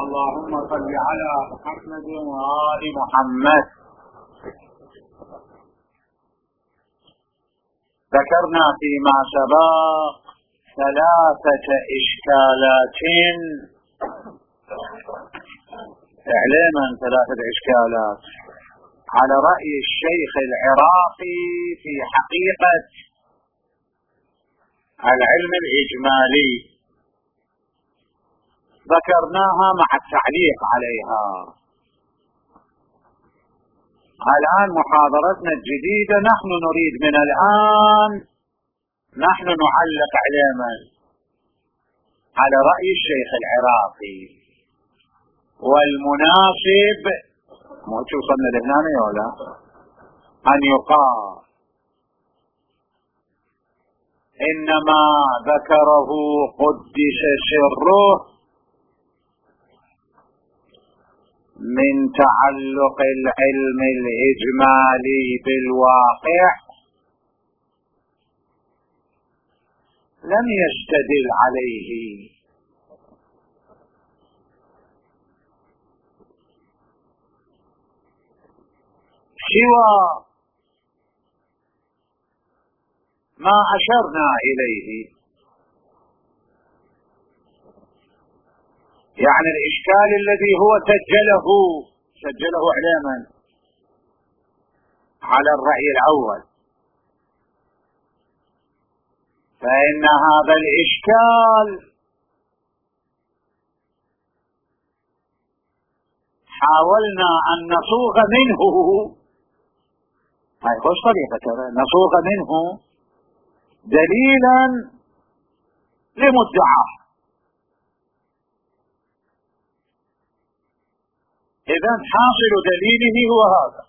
اللهم صل على محمد وآل محمد. ذكرنا فيما سبق 3 إشكالات، اعلما 3 إشكالات على رأي الشيخ العراقي في حقيقة العلم الإجمالي، ذكرناها مع التعليق عليها. الآن محاضرتنا الجديدة نحن نريد من الآن نحن نعلق علما على رأي الشيخ العراقي، والمناسب ما توصلنا لهنا ولا أن يقال إنما ذكره قدس سره من تعلق العلم الإجمالي بالواقع لم يستدل عليه، سوى ما أشرنا إليه. يعني الإشكال الذي هو سجله إعلاما على الرأي الأول، فإن هذا الإشكال حاولنا أن نصوغ منه، هاي خوش طريقة، نصوغ منه دليلا لمدعاه. إذن حاصل دليله هو هذا: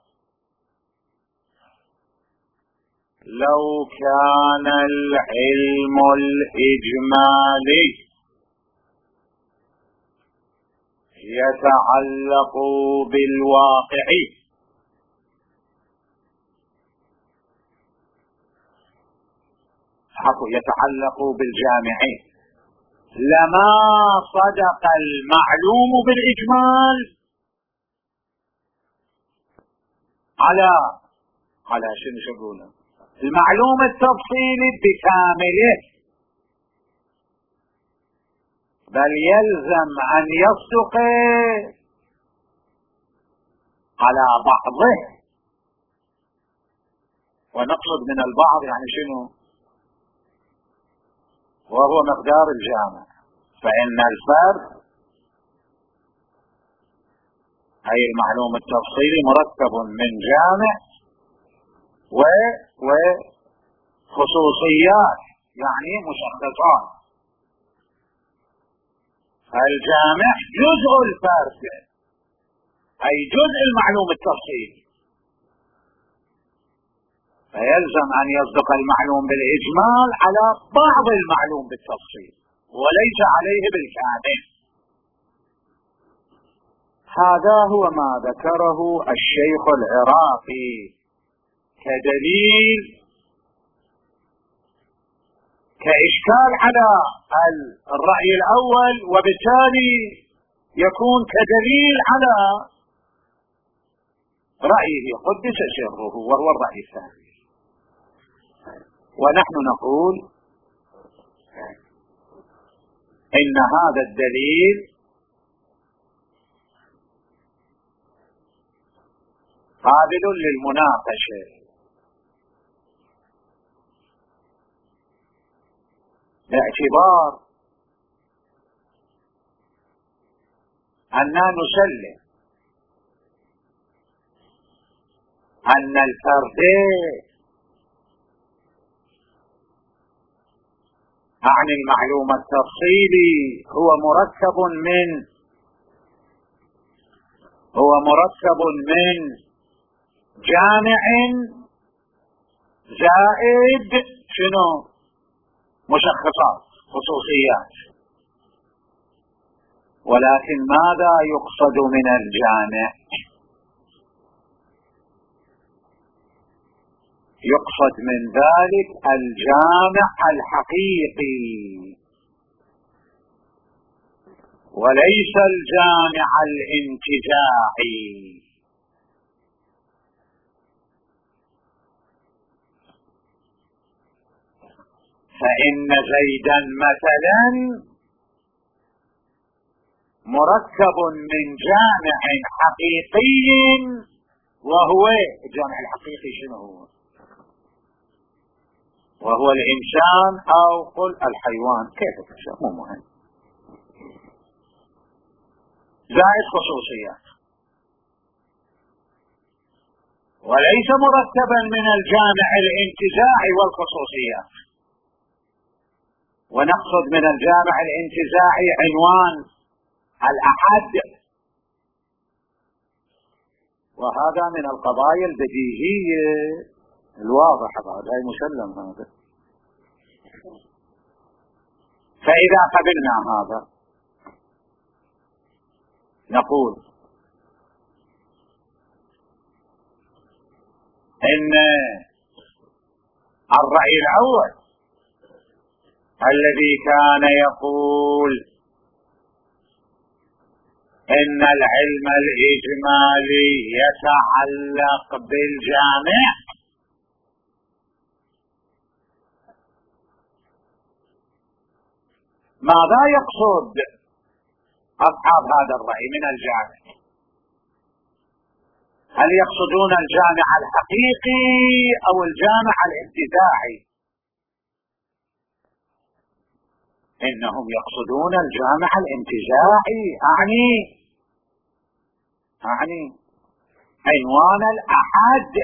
لو كان العلم الإجمالي يتعلق بالواقع يتعلق بالجامع لما صدق المعلوم بالإجمال على شنو يقولون المعلوم التفصيلي بكامله، بل يلزم أن يصدق على بعضه. ونقصد من البعض يعني شنو؟ وهو مقدار الجامع، فإن الفرد أي المعلوم التفصيلي مركب من جامع وخصوصيات، يعني مشخصات. الجامع جزء الفرد أي جزء المعلوم التفصيلي، فيلزم أن يصدق المعلوم بالإجمال على بعض المعلوم بالتفصيل وليس عليه بالكامل. هذا هو ما ذكره الشيخ العراقي كدليل، كإشكال على الرأي الأول، وبالتالي يكون كدليل على رأيه قدس سره وهو الرأي الثاني. ونحن نقول إن هذا الدليل قابل للمناقشة، باعتبار أننا نسلم أن الفرد عن المعلوم التفصيلي هو مركب من جامع زائد شنو؟ مشخصات، خصوصيات. ولكن ماذا يقصد من الجامع؟ يقصد من ذلك الجامع الحقيقي وليس الجامع الانتزاعي. فإن زيدا مثلا مركب من جامع حقيقي، وهو الجامع الحقيقي شنو هو؟ وهو الإنسان أو قل الحيوان، كيف تسمى مو مهم، زائد خصوصيات. وليس مركبا من الجامع الانتزاعي والخصوصيات. ونقصد من الجامع الانتزاعي عنوان الأحد، وهذا من القضايا البديهية الواضحة، هذا مسلم هذا. فإذا قبلنا هذا نقول إن الرأي الأول الذي كان يقول إن العلم الإجمالي يتعلق بالجامع، ماذا يقصد أصحاب هذا الرأي من الجامع؟ هل يقصدون الجامع الحقيقي أو الجامع الانتزاعي؟ إنهم يقصدون الجامع الانتزاعي، أعني عنوان الأحد.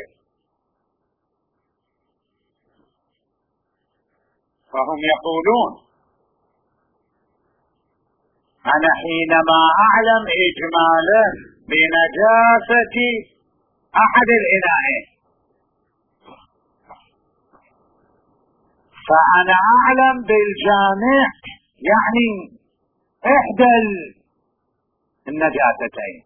فهم يقولون أنا حينما أعلم إجمالا بنجاسة أحد الإناءين فأنا أعلم بالجامع، يعني إحدى النجاستين.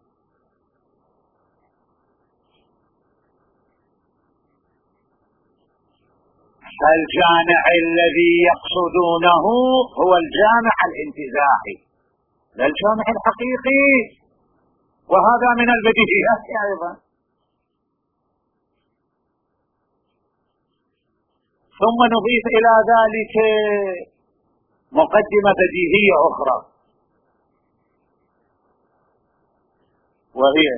فالجامع الذي يقصدونه هو الجامع الانتزاعي لا الجامع الحقيقي، وهذا من البديهيات أيضا. ثم نضيف إلى ذلك مقدمة بديهية أخرى، وهي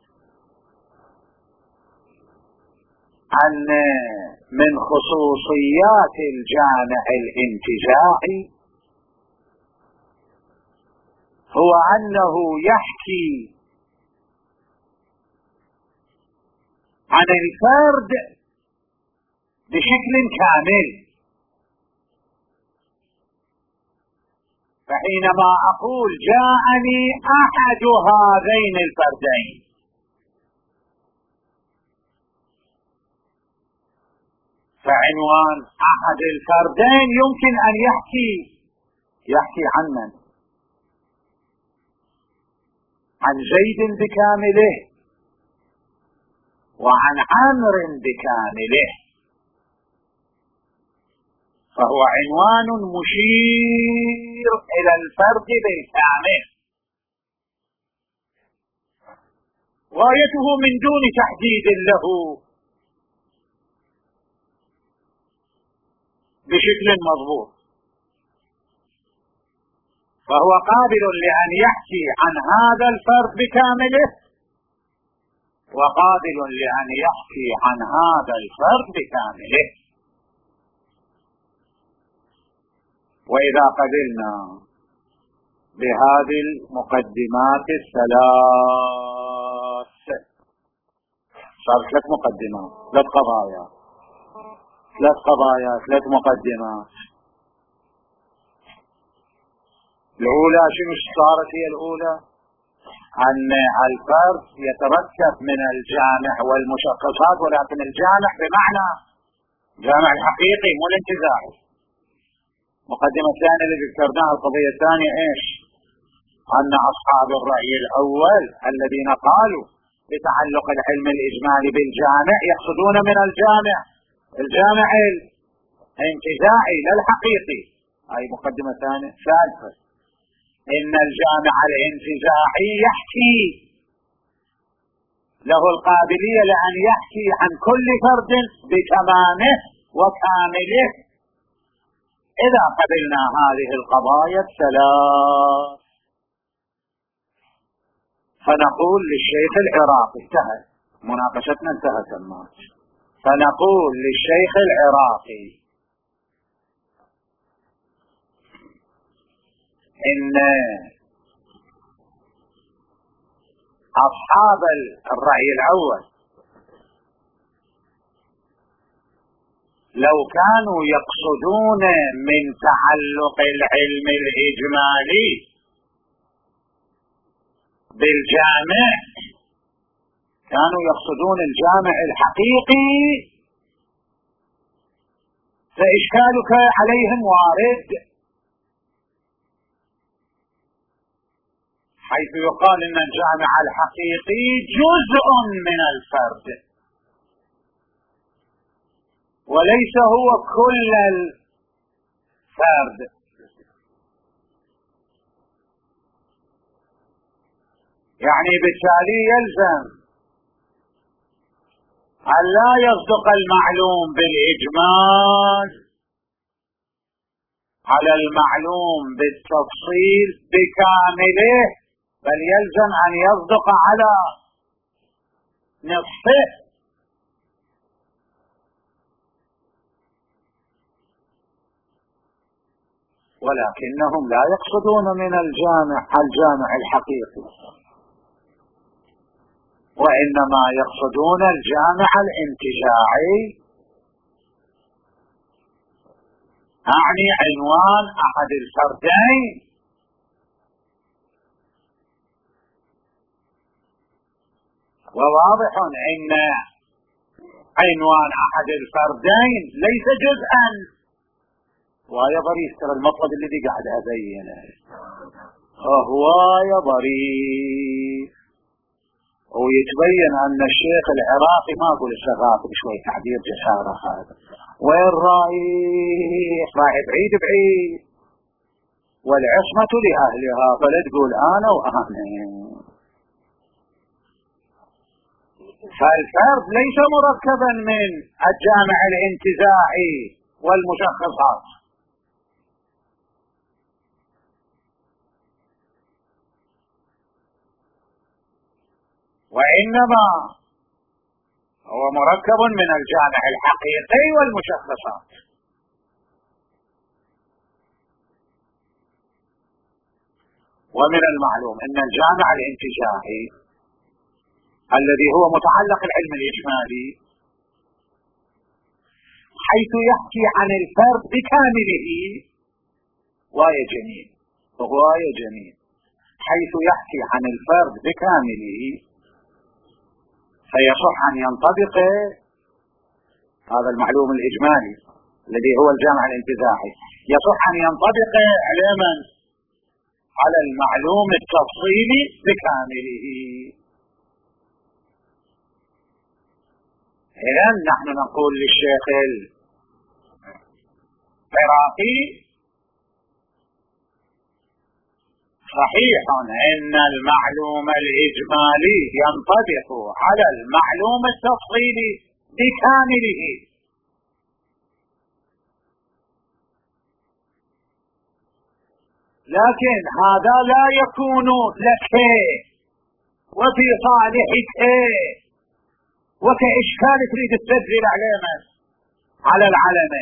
أن من خصوصيات الجامع الانتزاعي هو أنه يحكي عن الفرد بشكل كامل. فحينما أقول جاءني أحد هذين الفردين، فعنوان أحد الفردين يمكن أن يحكي عن من؟ عن زيد بكامله وعن عمرو بكامله، فهو عنوان مشير إلى الفرد بالكامل، غايته من دون تحديد له بشكل مضبوط. فهو قابل لأن يحكي عن هذا الفرد بكامله، وقابل لأن يحكي عن هذا الفرد بكامله. وإذا قبلنا بهذه المقدمات الثلاث، صار ثلاث مقدمات، ثلاث قضايا، ثلاث مقدمات. الأولى شنو صارت؟ هي الأولى أن الفرد يتركب من الجامع والمشخصات، ولكن الجامع بمعنى الجامع الحقيقي مو الانتزاعي. المقدمة الثانية اللي ذكرناها القضية الثانية ايش؟ أن أصحاب الرأي الأول الذين قالوا بتعلق العلم الإجمالي بالجامع يقصدون من الجامع الانتزاعي لا الحقيقي. هاي مقدمة ثالثة. إن الجامع الانتزاعي يحكي، له القابلية لأن يحكي عن كل فرد بتمامه وكامله إذا قبلنا هذه القضايا الثلاث. فنقول للشيخ العراقي، انتهت مناقشتنا، انتهت الموت. فنقول للشيخ العراقي إن أصحاب الرأي الأول لو كانوا يقصدون من تعلق العلم الإجمالي بالجامع كانوا يقصدون الجامع الحقيقي، فإشكالك عليهم وارد، حيث يقال إن الجامع الحقيقي جزء من الفرد وليس هو كل الفرد. يعني بالتالي يلزم أن لا يصدق المعلوم بالإجمال على المعلوم بالتفصيل بكامله، بل يلزم أن يصدق على نصفه. ولكنهم لا يقصدون من الجامع الحقيقي، وإنما يقصدون الجامع الانتزاعي، أعني عنوان أحد الفردين. وواضح أن عنوان أحد الفردين ليس جزءا، ويا ضريف ترى المطلب الذي قاعد أبينه هو يا ضريف، ويتبين أن الشيخ العراقي ما أقول الشغاطي شوي تعبير جسارة، هذا وين رايح بعيد بعيد، والعصمة لأهلها، فلا تقول أنا وأنا. فالفرد ليس مركبا من الجامع الانتزاعي والمشخصات، وإنما هو مركب من الجامع الحقيقي والمشخصات. ومن المعلوم أن الجامع الانتزاعي الذي هو متعلق العلم الإجمالي حيث يحكي عن الفرد بكامله، وهي جميل وهي جميل، حيث يحكي عن الفرد بكامله فيصح أن ينطبق هذا المعلوم الإجمالي الذي هو الجامع الانتزاعي، يصح أن ينطبق علما على المعلوم التفصيلي بكامله. إذن نحن نقول للشيخ العراقي صحيح أن المعلوم الإجمالي ينطبق على المعلوم التفصيلي بكامله، لكن هذا لا يكون لك وفي صالحك وكإشكال تريد تسجل علامة على العلمة،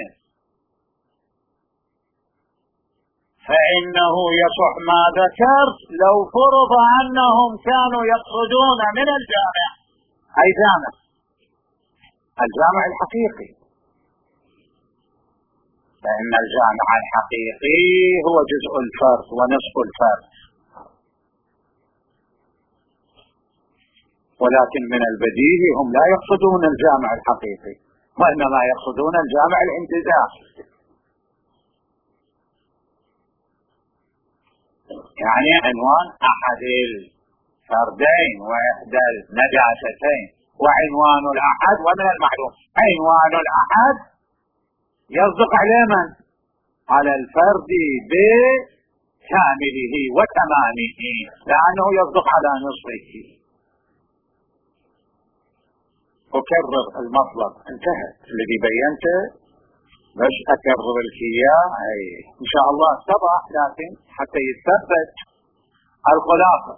فإنه يصح ما ذكرت لو فرض أنهم كانوا يقصدون من الجامع أي جامع الجامع الحقيقي، فإن الجامع الحقيقي هو جزء الفرد ونصف الفرد، ولكن من البديهي هم لا يقصدون الجامع الحقيقي وإنما يقصدون الجامع الانتزاعي، يعني عنوان أحد الفردين وإحدى النجاستين، وعنوان الأحد ومن المعلوم عنوان الأحد يصدق على من؟ على الفرد كامله وتمامه، لأنه يصدق على نصفه. أكرر المطلب، انتهت الذي بينته، بس أكرر لك إياه إن شاء الله اتضح، لكن حتى يثبت الخلاصة.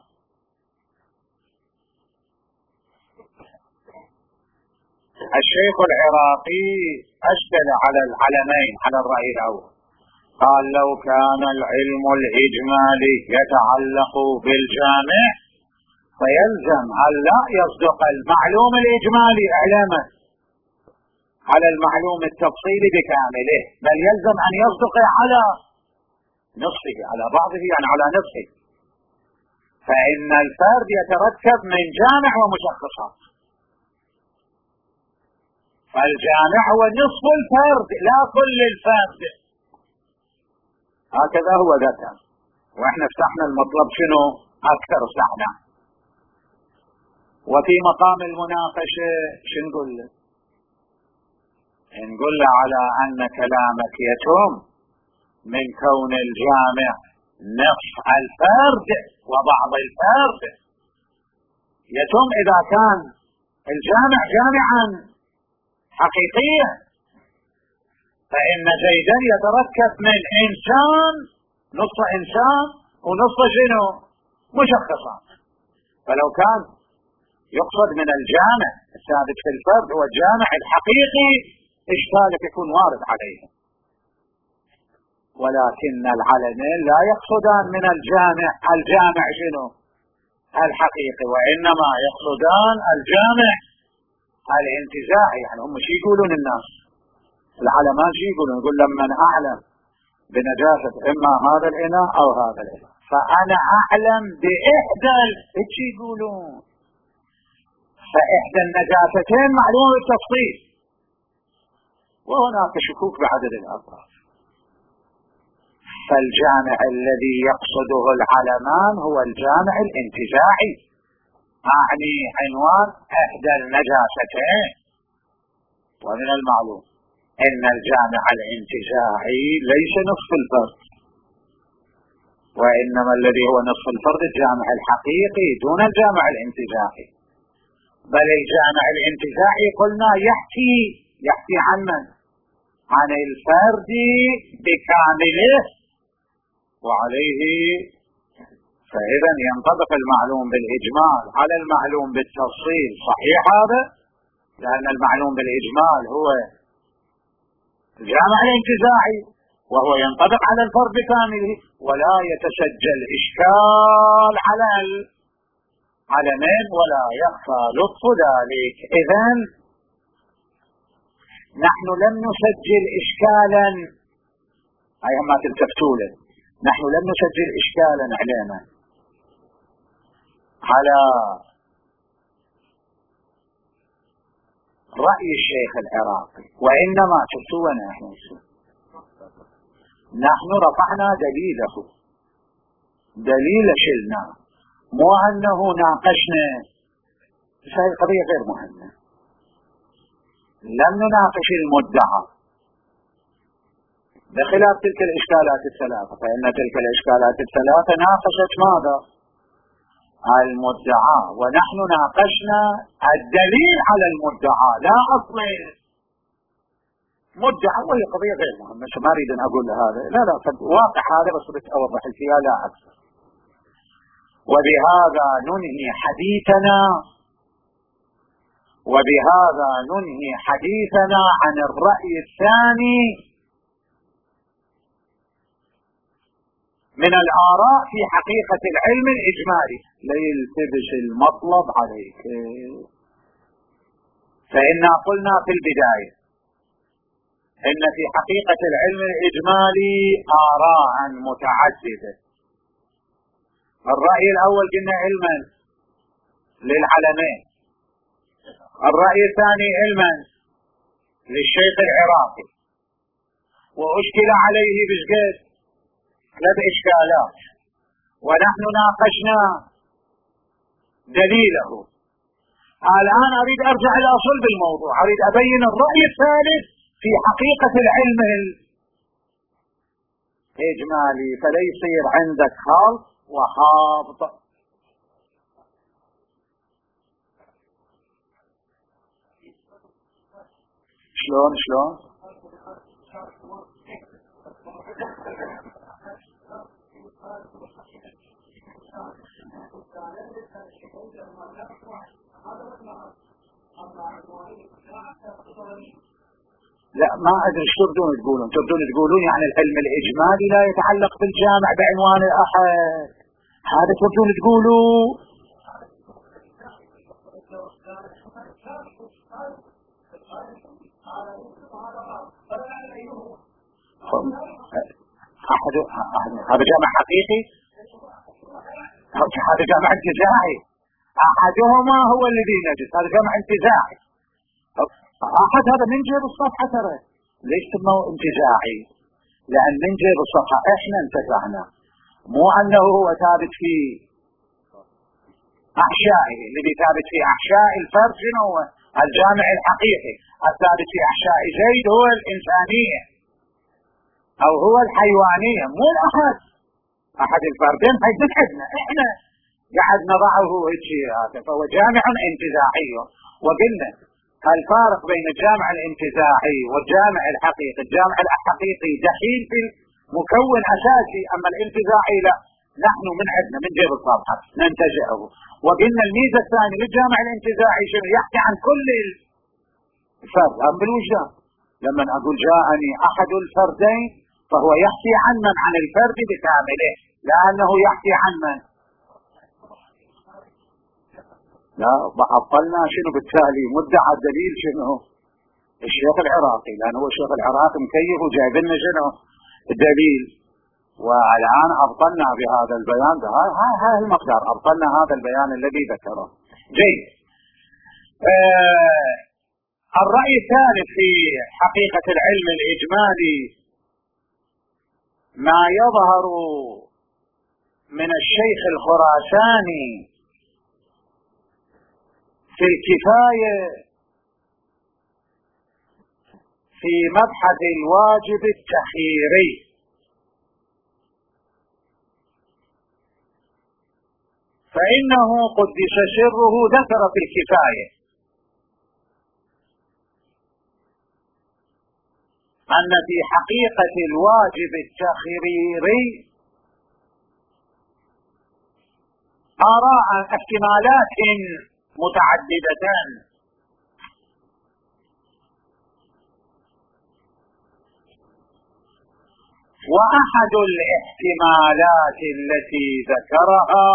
الشيخ العراقي أشكل على العلمين على الرأي الأول، قال لو كان العلم الإجمالي يتعلق بالجامع فيلزم أن لا يصدق المعلوم الإجمالي إعلاما على المعلوم التفصيلي بكامله، بل يلزم أن يصدق على نصفه، على بعضه يعني على نصفه، فإن الفرد يتركب من جامع ومشخصات، فالجامع هو نصف الفرد لا كل الفرد. هكذا هو ذكر، واحنا فتحنا المطلب شنو اكثر استحنا. وفي مقام المناقشة شنقول له؟ نقول له على ان كلامك يتم من كون الجامع نصف الفرد وبعض الفرد، يتم اذا كان الجامع جامعا حقيقيا، فإن زيدا يتركب من إنسان، نصف إنسان ونصف شنو مشخصات. فلو كان يقصد من الجامع الثابت في الفرد هو الجامع الحقيقي إشكالك يكون وارد عليه، ولكن العلمين لا يقصدان من الجامع شنو الحقيقي، وإنما يقصدان الجامع الانتزاعي. يعني هم شي يقولون الناس العلمان شي يقولون؟ يقول لما أعلم بنجاسة إما هذا الإناء أو هذا الإناء فأنا أعلم بإحدى شي يقولون، فإحدى النجاستين معلومة بالتفصيل، وهناك شكوك بعدد الأطراف. فالجامع الذي يقصده العلمان هو الجامع الانتزاعي، أعني عنوان إحدى النجاستين. ومن المعلوم أن الجامع الانتزاعي ليس نصف الفرد، وإنما الذي هو نصف الفرد الجامع الحقيقي دون الجامع الانتزاعي. بل الجامع الانتزاعي قلنا يحكي عن من؟ عن الفرد بكامله، وعليه فإذا ينطبق المعلوم بالإجمال على المعلوم بالتفصيل. صحيح هذا، لأن المعلوم بالإجمال هو الجامع الانتزاعي وهو ينطبق على الفرد بكامله، ولا يتسجل إشكال على العلمين ولا يخفى لطف ذلك. إذن نحن لم نسجل إشكالا، أيها ما تلتفتوا له، نحن لم نسجل إشكالا علينا على رأي الشيخ العراقي، وإنما شفتونا نحن رفعنا دليله، دليل شلنا، مو أنه ناقشنا. هذه قضية غير مهمة، لم نناقش المدعى بخلاف تلك الإشكالات الثلاثة، فإن تلك الإشكالات الثلاثة ناقشت ماذا؟ المدعى، ونحن ناقشنا الدليل على المدعى لا أصل مدعى، وهي قضية غير مهمة، ما أريد أن أقول هذا، لا واقع هذا، بس بدي أوضح فيها لا أكثر. وبهذا ننهي حديثنا عن الرأي الثاني من الآراء في حقيقة العلم الإجمالي. ليلتبس المطلب عليك، فإنا قلنا في البداية إن في حقيقة العلم الإجمالي آراء متعددة. الرأي الأول قلنا علما للعلمين، الرأي الثاني علما للشيخ العراقي، وأشكل عليه بشكل 3 إشكالات، ونحن ناقشنا دليله. الآن أريد أرجع إلى صلب الموضوع، أريد أبين الرأي الثالث في حقيقة العلم إجمالي، فلا يصير عندك خلط وحابط. شلون لا ما ادري ايش تبدون تقولون يعني العلم الاجمالي لا يتعلق بالجامع بعنوان الاحد، هذا تبدون تقولوا. هذا جامع حقيقي، هذا جامع انتزاعي، احدهما هو الذي نجس، هذا جامع انتزاعي. احد هذا من جيب الصفحة، ترى ليش سموه انتزاعي؟ لان من جيب الصفحة احنا انتزعنا، مو انه هو ثابت في احشائه. الذي ثابت في احشاء الفرد شنو هو؟ الجامع الحقيقي. الثابت في احشاء زيد هو الانسانية او هو الحيوانية، مو الاحد. احد الفردين حيتحدنا احنا قاعد نضعه هذا، فهو جامع انتزاعي. وقلنا الفارق بين الجامع الانتزاعي والجامع الحقيقي، الجامع الحقيقي دخيل في مكون اساسي، اما الانتزاعي لا، نحن من عندنا من جيب الصفحة ننتزعه. وقلنا الميزة الثانية للجامع الانتزاعي شنو؟ يحكي عن كل الفرد، هم بالوجدان. لما اقول جاءني احد الفردين فهو يحكي عن من؟ عن الفرد بكامله، لانه يحكي عن من؟ لا عطلنا شنو بالتالي؟ مدعى الدليل شنو؟ الشيخ العراقي، لان هو الشيخ العراقي مكيف وجايب لنا شنو الدليل. والان ابطلنا بهذا البيان، هاي المقدار، ابطلنا هذا البيان الذي ذكره. جيد. الرأي الثالث في حقيقة العلم الإجمالي ما يظهر من الشيخ الخراساني في الكفاية في مبحث الواجب التخييري، فإنه قدس سره ذكر في الكفاية أن في حقيقة الواجب التخييري آراء احتمالات متعددة، وأحد الاحتمالات التي ذكرها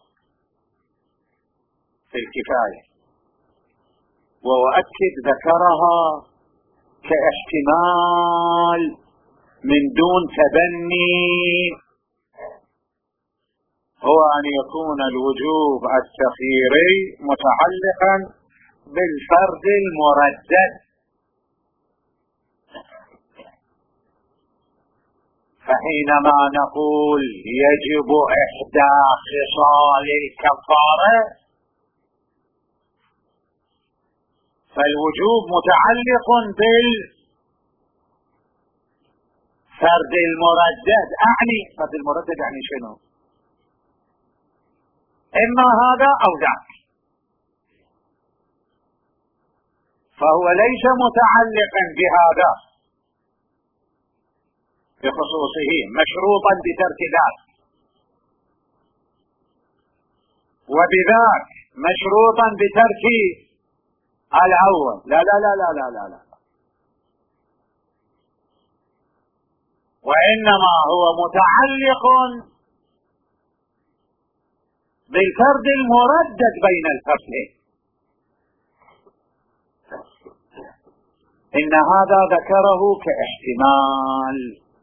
في الكفاية، وأؤكد ذكرها كاحتمال من دون تبني، هو أن يكون الوجوب التخييري متعلقا بالفرد المردد. فحينما نقول يجب إحدى خصال الكفارة، فالوجوب متعلق بالفرد المردد. أعني فرد المردد يعني شنو؟ إما هذا أو ذاك، فهو ليس متعلقا بهذا بخصوصه مشروطا بترك ذاك، وبذاك مشروطا بترك الأول. لا لا لا لا لا لا لا، وإنما هو متعلق بالفرد المردد بين الفردين. إن هذا ذكره كاحتمال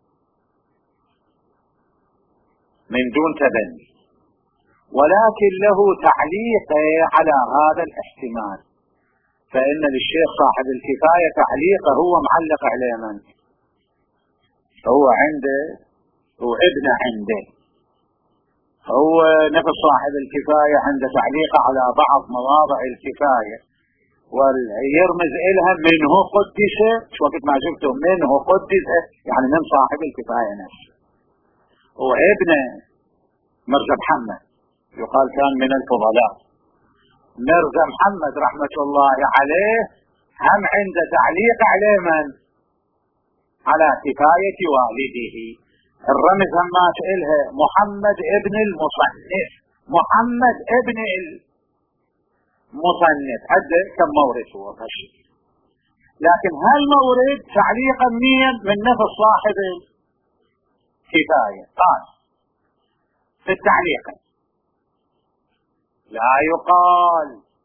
من دون تبني، ولكن له تعليق على هذا الاحتمال. فإن للشيخ صاحب الكفاية تعليقه هو معلق على من؟ هو عنده وابن عنده، هو نفس صاحب الكفاية عنده تعليق على بعض مواضع الكفاية، ويرمز إلها منه قدس، وقت ما جبته منه قدس يعني من صاحب الكفاية نفسه. وابنه مرزا محمد يقال كان من الفضلاء. مرزا محمد رحمة الله عليه هم عند تعليق عليه من؟ على كفاية والده. الرمز ما تقلها محمد ابن المصنف، محمد ابن المصنف حد كم مورد هو فشي. لكن هالمورد تعليقا من نفس صاحب الكفاية قال في التعليق لا يقال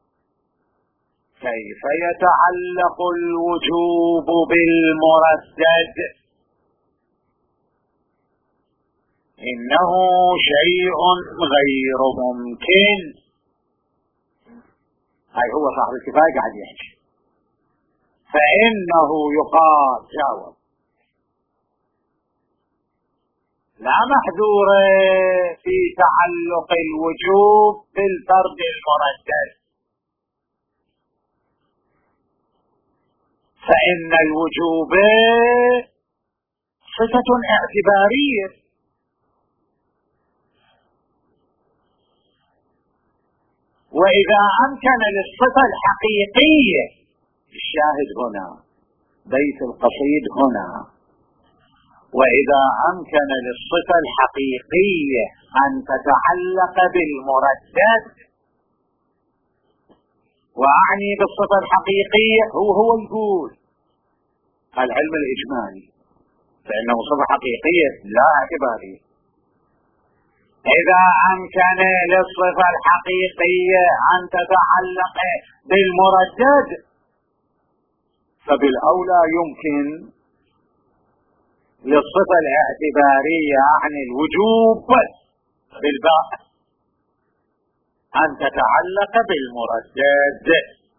كيف يتعلق الوجوب بالمردد، إنه شيء غير ممكن. هاي هو صاحب الكفاية قاعد يحكي. فإنه يقال جاوب لا محذور في تعلق الوجوب بالفرد المردد، فإن الوجوب صفة اعتبارية، وإذا أمكن للصفة الحقيقية، الشاهد هنا بيت القصيد هنا، وإذا أمكن للصفة الحقيقية أن تتعلق بالمردد، وأعني بالصفة الحقيقية هو يقول العلم الإجمالي، فإنه صفة حقيقية لا اعتبارية. إذا أمكن للصفة الحقيقية أن تتعلق بالمردد، فبالأولى يمكن للصفة الاعتبارية عن الوجوب بالباء أن تتعلق بالمردد.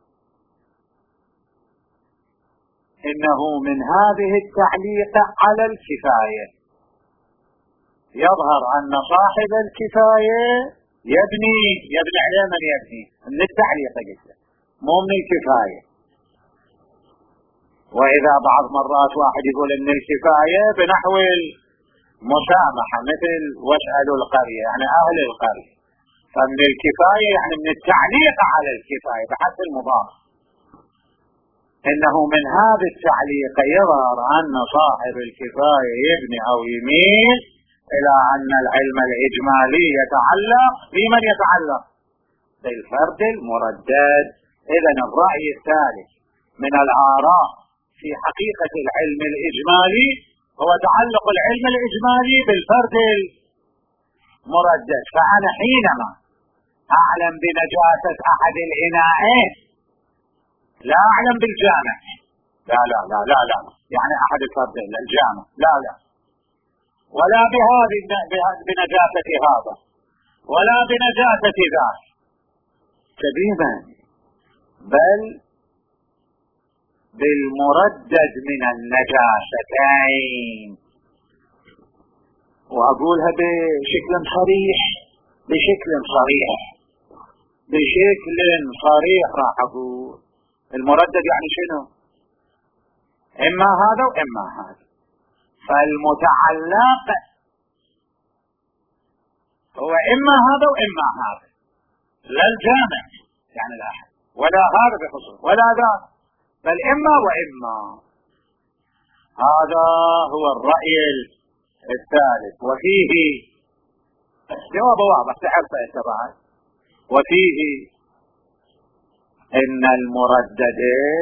إنه من هذه التعليق على الكفاية يظهر أن صاحب الكفاية يبني عليه من يبني من التعليق مو من الكفاية. وإذا بعض مرات واحد يقول إن الكفاية بنحو المسامحة مثل واسألوا القرية يعني أهل القرية، فمن الكفاية يعني من التعليق على الكفاية بحث المضاف. إنه من هذا التعليق يظهر أن صاحب الكفاية يبني أو يميل إلى أن العلم الإجمالي يتعلق بمن يتعلق بالفرد المردد. إذن الرأي الثالث من الآراء في حقيقة العلم الإجمالي هو تعلق العلم الإجمالي بالفرد المردد. فأنا حينما أعلم بنجاسة أحد الإناءين لا أعلم بالجامع، لا لا لا لا لا يعني أحد الفردين الجامع لا لا، ولا بنجاسة هذا ولا بنجاسة ذاك كبيرا، بل بالمردد من النجاستين. وأقولها بشكل صريح راح أقول المردد يعني شنو؟ إما هذا وإما هذا. فالمتعلق هو إما هذا وإما هذا، لا الجامع يعني لا أحد ولا هذا بخصوص ولا ذا، بل إما وإما. هذا هو الرأي الثالث. وفيه جواب واضح تعرفه طبعا. وفيه إن المردد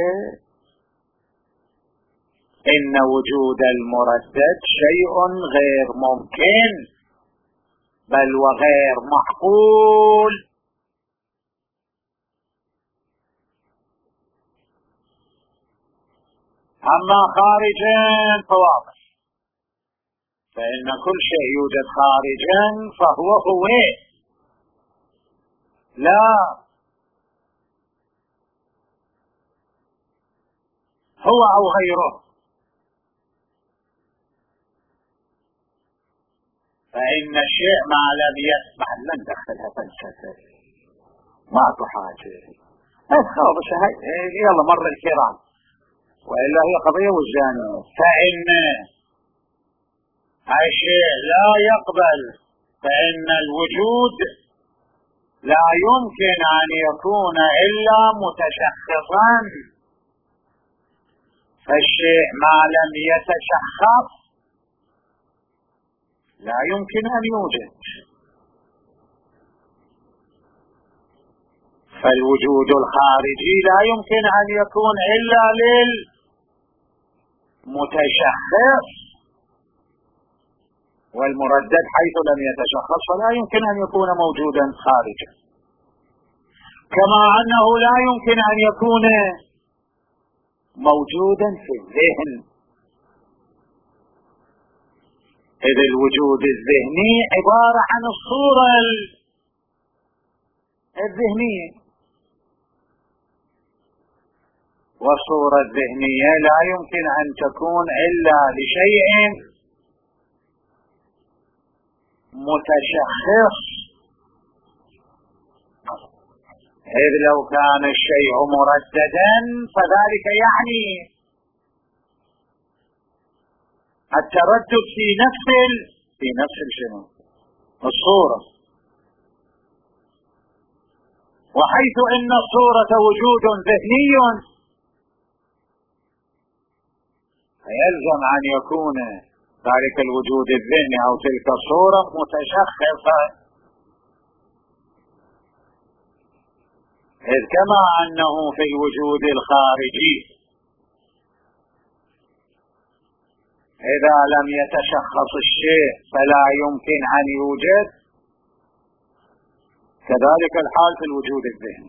إن وجود المردد شيء غير ممكن بل وغير معقول. أما خارجا فواضح، فإن كل شيء يوجد خارجا فهو هو، لا هو أو غيره. فإن الشيء ما لم يسمع لن تدخلها فلسفة، ماكو حاجة. خلاص يلا مر الكرام، وإلا هي قضية وجدانية. فإن الشيء لا يقبل، فإن الوجود لا يمكن أن يكون إلا متشخصا، فالشيء ما لم يتشخص لا يمكن أن يوجد. فالوجود الخارجي لا يمكن أن يكون إلا للمتشخص، والمردد حيث لم يتشخص فلا يمكن أن يكون موجودا خارجا، كما أنه لا يمكن أن يكون موجودا في الذهن، إذ الوجود الذهني عبارة عن الصورة الذهنية، والصورة الذهنية لا يمكن أن تكون إلا لشيء متشخص، إذ لو كان الشيء مرددا فذلك يعني التردد في نفس شنو الصورة، وحيث إن الصورة وجود ذهني فيلزم أن يكون ذلك الوجود الذهني أو تلك الصورة متشخصة، إذ كما أنه في الوجود الخارجي إذا لم يتشخص الشيء فلا يمكن أن يوجد، كذلك الحال في الوجود الذهني،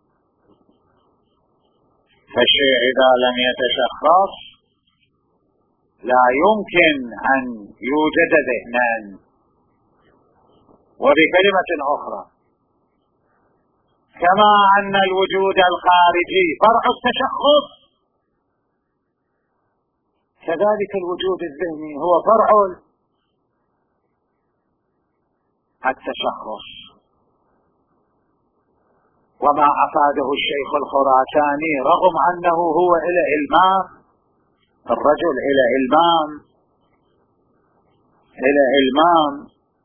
فالشيء إذا لم يتشخص لا يمكن أن يوجد ذهنا. وبكلمة أخرى، كما أن الوجود الخارجي فرع التشخص، كذلك الوجود الذهني هو فرع التشخص. وما أفاده الشيخ الخراساني رغم أنه هو إلى إلمام، الرجل إلى إلمام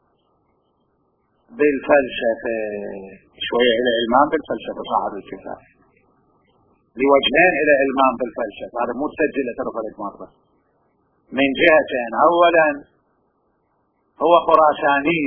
بالفلسفة، شوية إلى إلمام بالفلسفة صاحب الكتاب، لوجهين إلى إلمام بالفلسفة، هذا مو تسجل ترفلت مرة، من جهتين، أولا هو خراساني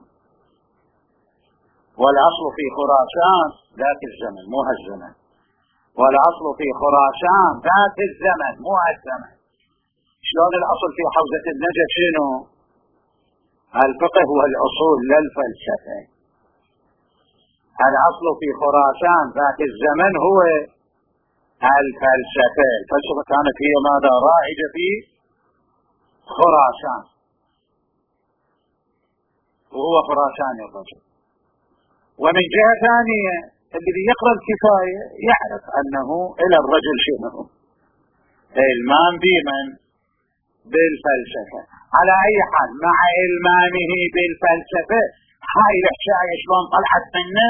والأصل في خراسان ذات الزمن مو هالزمن، والأصل في خراسان ذات الزمن مو هالزمن. شلون الأصل في حوزة النجف شنو؟ الفقه والأصول للفلسفة. الأصل في خراسان ذات الزمن هو الفلسفة. الفلسفة كانت هي ماذا؟ رائجة في خراسان، وهو خراساني الرجل. ومن جهة ثانية الذي يقرأ الكفاية يعرف أنه إلى الرجل شنو؟ إلمام بمن؟ بالفلسفة. على أي حال مع إلمامه بالفلسفة هاي الحكاية شلون طلعت منه؟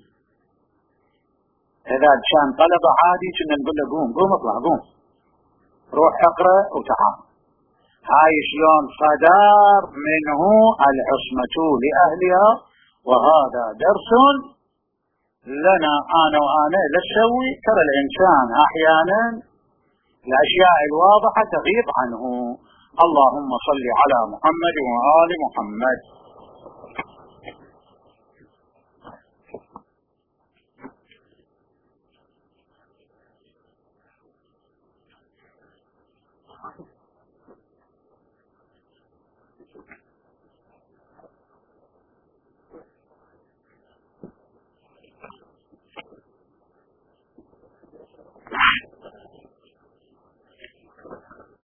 إذا كان طلبة عادي كنا نقول له قوم اطلع قوم روح اقرأ وتعال. هاي شلون صدر منه العصمة لأهلها، وهذا درس لنا أنا وأنا للسوي. ترى الإنسان أحيانا الأشياء الواضحة تغيب عنه. اللهم صل على محمد وآل محمد.